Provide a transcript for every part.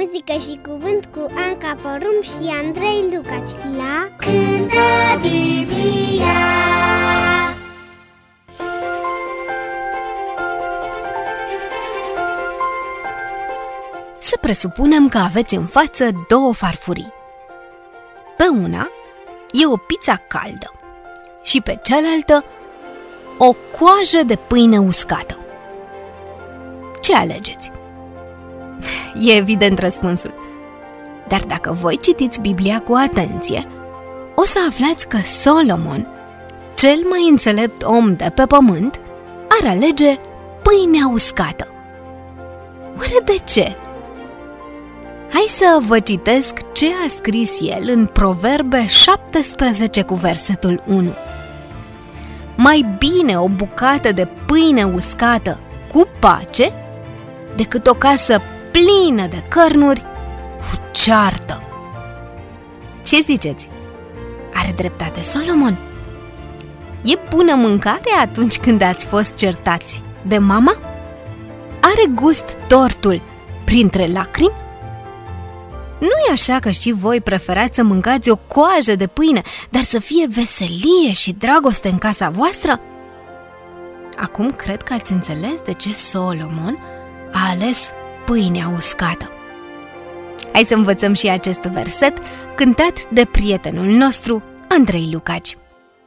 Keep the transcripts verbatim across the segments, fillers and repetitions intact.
muzică și cuvânt cu Anca Porum și Andrei Lucaci la Cântă Biblia. Să presupunem că aveți în față două farfurii. Pe una e o pizza caldă și pe cealaltă o coajă de pâine uscată. Ce alegeți? E evident răspunsul. Dar dacă voi citiți Biblia cu atenție, o să aflați că Solomon, cel mai înțelept om de pe pământ, ar alege pâinea uscată. Oare de ce? Hai să vă citesc ce a scris el în Proverbe șaptesprezece cu versetul unu. Mai bine o bucată de pâine uscată cu pace decât o casă plină de cărnuri cu ceartă. Ce ziceți? Are dreptate Solomon? E bună mâncare atunci când ați fost certați de mama? Are gust tortul printre lacrimi? Nu-i așa că și voi preferați să mâncați o coajă de pâine, dar să fie veselie și dragoste în casa voastră? Acum cred că ați înțeles de ce Solomon a ales pâinea uscată. Hai să învățăm și acest verset cântat de prietenul nostru, Andrei Lucaci.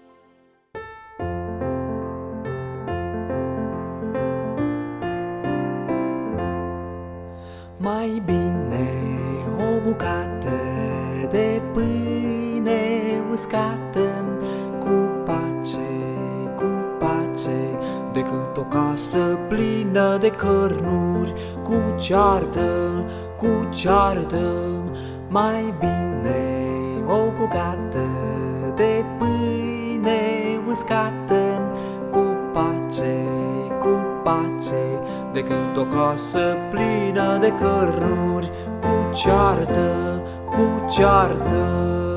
Mai bine o bucată de pâine uscată cu pace, cu pace, decât o casă plină de cărnuri cu ceartă, cu ceartă. Mai bine o bucată de pâine uscată cu pace, cu pace, decât o casă plină de cărnuri cu ceartă, cu ceartă.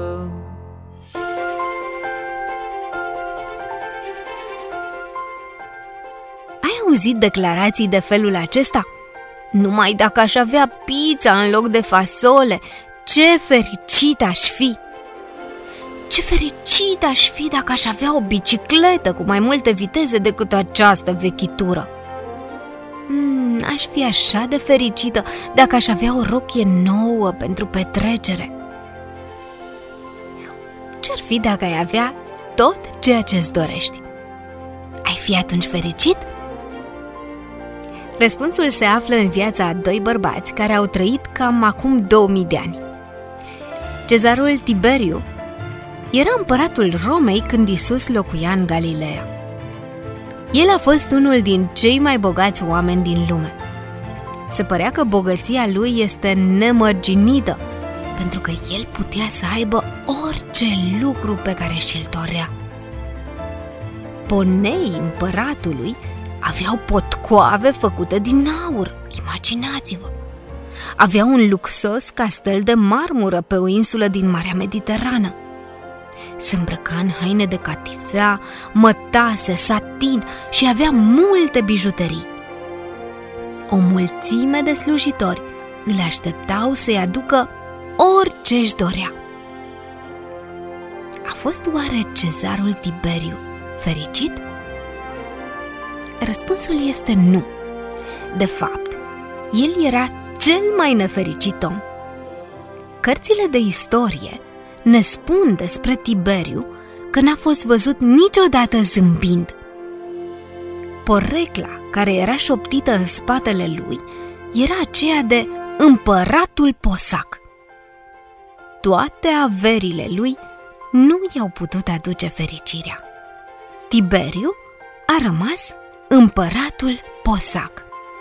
Ai auzit declarații de felul acesta? Numai dacă aș avea pizza în loc de fasole, ce fericit aș fi! Ce fericit aș fi dacă aș avea o bicicletă cu mai multe viteze decât această vechitură! Hmm, aș fi așa de fericită dacă aș avea o rochie nouă pentru petrecere. Ce-ar fi dacă ai avea tot ceea ce-ți dorești? Ai fi atunci fericit? Răspunsul se află în viața a doi bărbați care au trăit cam acum două mii de ani. Cezarul Tiberiu era împăratul Romei când Iisus locuia în Galileea. El a fost unul din cei mai bogați oameni din lume. Se părea că bogăția lui este nemărginită, pentru că el putea să aibă orice lucru pe care și-l dorea. Poneii împăratului aveau potcoave făcute din aur, imaginați-vă! Avea un luxos castel de marmură pe o insulă din Marea Mediterană. Se îmbrăca în haine de catifea, mătase, satin și avea multe bijuterii. O mulțime de slujitori îl așteptau să-i aducă orice își dorea. A fost oare Cezarul Tiberiu fericit? Răspunsul este nu. De fapt, el era cel mai nefericit om. Cărțile de istorie ne spun despre Tiberiu că n-a fost văzut niciodată zâmbind. Porecla care era șoptită în spatele lui era aceea de împăratul Posac. Toate averile lui nu i-au putut aduce fericirea. Tiberiu a rămas împăratul Posac.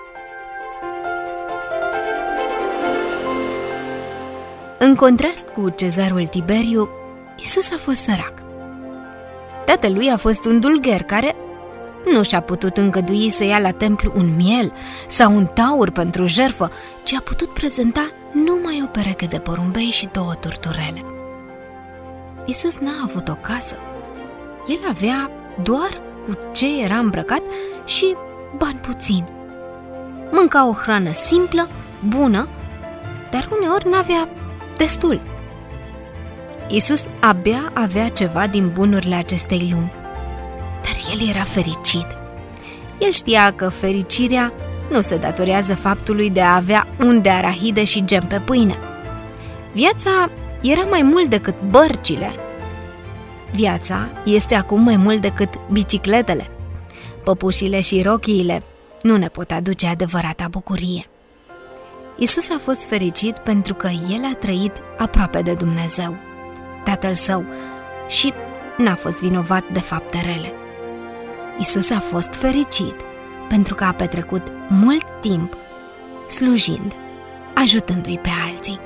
În contrast cu Cezarul Tiberiu, Iisus a fost sărac. Tatălui a fost un dulgher care nu și-a putut îngădui să ia la templu un miel sau un taur pentru jertfă, ci a putut prezenta numai o pereche de porumbei și două turturele. Iisus n-a avut o casă. El avea doar cu ce era îmbrăcat și bani puțini. Mânca o hrană simplă, bună dar uneori n-avea destul. Iisus abia avea ceva din bunurile acestei lumi, dar el era fericit. El știa că fericirea nu se datorează faptului de a avea un de arahide și gem pe pâine. Viața era mai mult decât bărcile. Viața este acum mai mult decât bicicletele. Păpușile și rochiile nu ne pot aduce adevărata bucurie. Iisus a fost fericit pentru că El a trăit aproape de Dumnezeu, Tatăl Său, și n-a fost vinovat de fapte rele. Iisus a fost fericit pentru că a petrecut mult timp slujind, ajutându-i pe alții.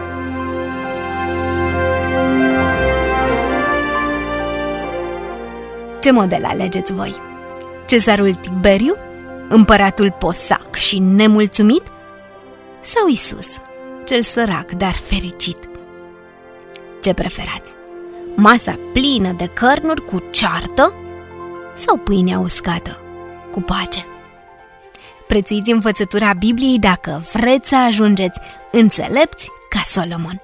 Ce model alegeți voi? Cezarul Tiberiu, împăratul posac și nemulțumit? Sau Iisus, cel sărac, dar fericit? Ce preferați? Masa plină de cărnuri cu ceartă sau pâinea uscată cu pace? Prețuiți învățătura Bibliei dacă vreți să ajungeți înțelepți ca Solomon.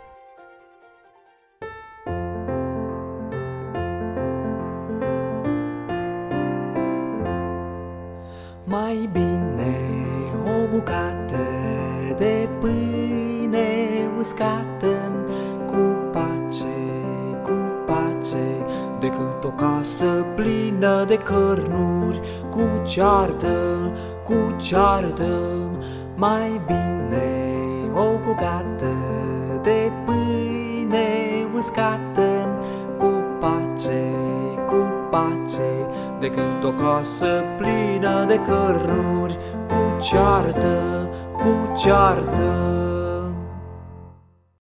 Mai bine o bucată de pâine uscată cu pace, cu pace, decât o casă plină de cărnuri cu ceartă, cu ceartă. Mai bine o bucată de pâine uscată cu pace, cu pace, decât o casă plină de cărnuri cu ceartă, cu ceartă.